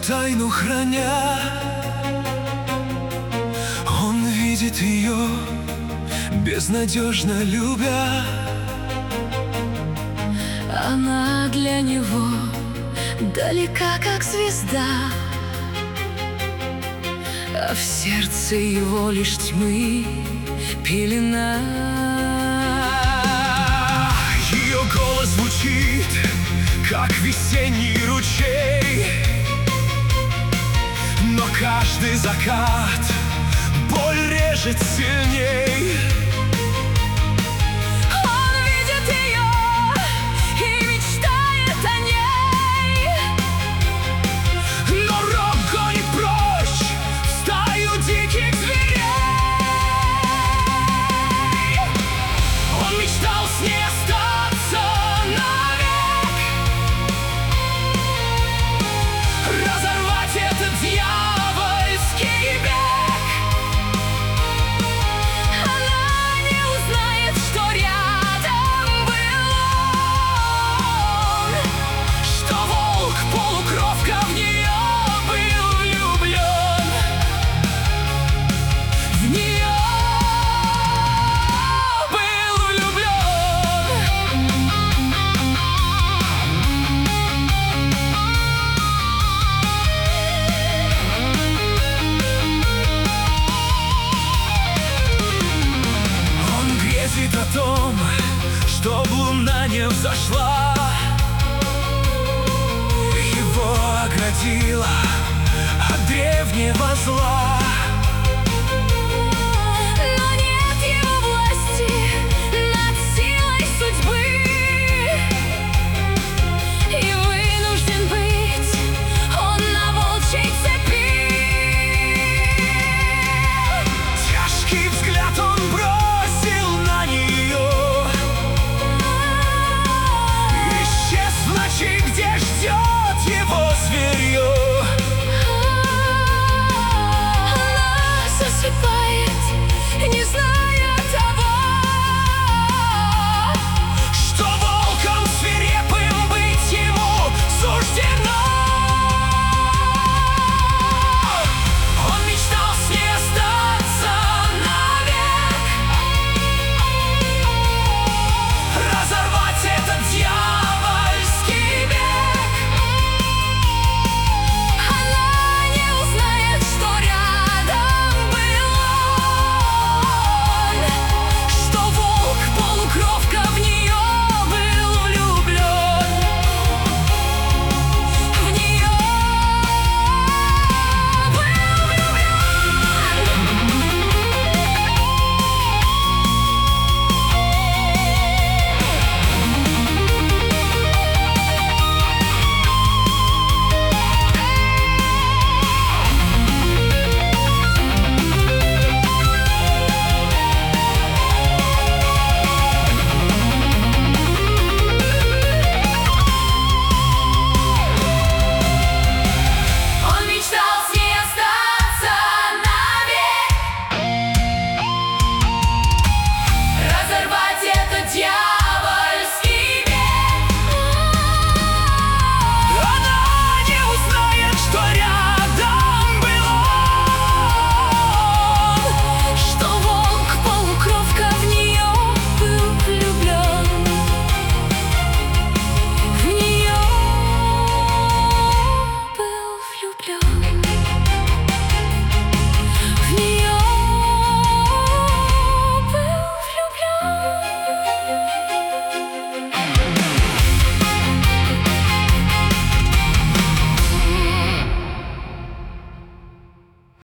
тайну храня. Он видит ее, безнадежно любя. Она для него далека, как звезда, а в сердце его лишь тьмы пелена. Ее голос звучит, как весенний ручей, но каждый закат боль режет сильней. Он видит ее и мечтает о ней, но рок гонит прочь в стаю диких зверей. Он мечтал с ней остаться навек, разорвать этот дьявольский бег. она не узнает, что рядом был он, Что волк, полукровка, в нее был влюблен. В нее был влюблен. Он грезит о том, чтоб луна не взошла, его оградила от древнего зла.